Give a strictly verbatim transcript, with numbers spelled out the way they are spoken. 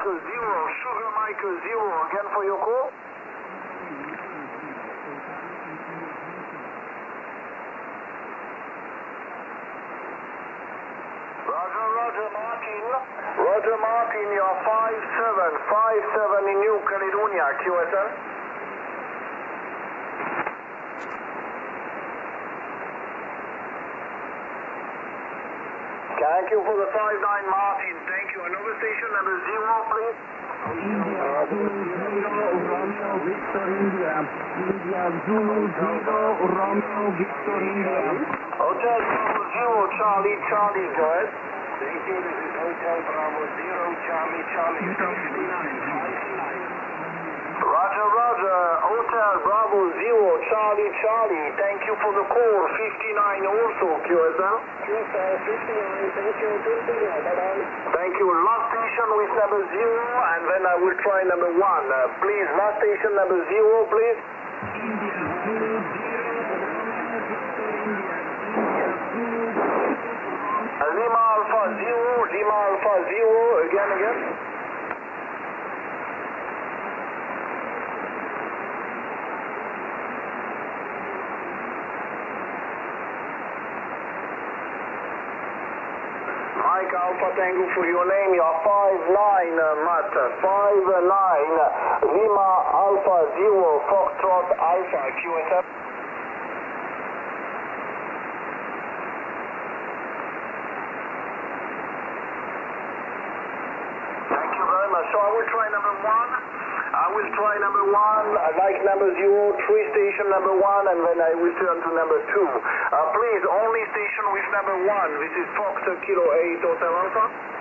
Michael Zero, Sugar Michael Zero, again for your call. Roger, Roger, Martin. Roger, Martin, you're five seven, five seven in New Caledonia, Q S L. Thank you for the five nine, Martin. Thank you. Another station, number zero, please. India, Zulu, Zero, Romeo, Victor, India. India, Zulu, Zero, Romeo, Victor, India. Hotel Bravo Zero, Charlie, Charlie, go ahead. Thank you. This is Hotel Bravo Zero, Charlie, Charlie. fifty-nine, fifty-nine. Roger, Roger. Hotel Bravo Zero, Charlie, Charlie. Thank you for the call. fifty-nine also, Q S L. Q S L fifty-nine, thank you. Continue. Bye-bye. Thank you. Last station with number zero, and then I will try number one. Uh, please, last station number zero, please. India, Zulu, Zero, Romeo, Victor, India. India, Zulu, Uh, Lima Alpha Zero, Lima Alpha Zero, again, again. Mike Alpha Tango for your name, you're five nine, uh, Matt, five nine, Lima Alpha Zero, Foxtrot Alpha, Q S F. Thank you very much. So I will try number one. I will try number one, I like number zero, three station number one, and then I will turn to number two. Uh, please, only station with number one. This is Fox Kilo eight Hotel Alpha.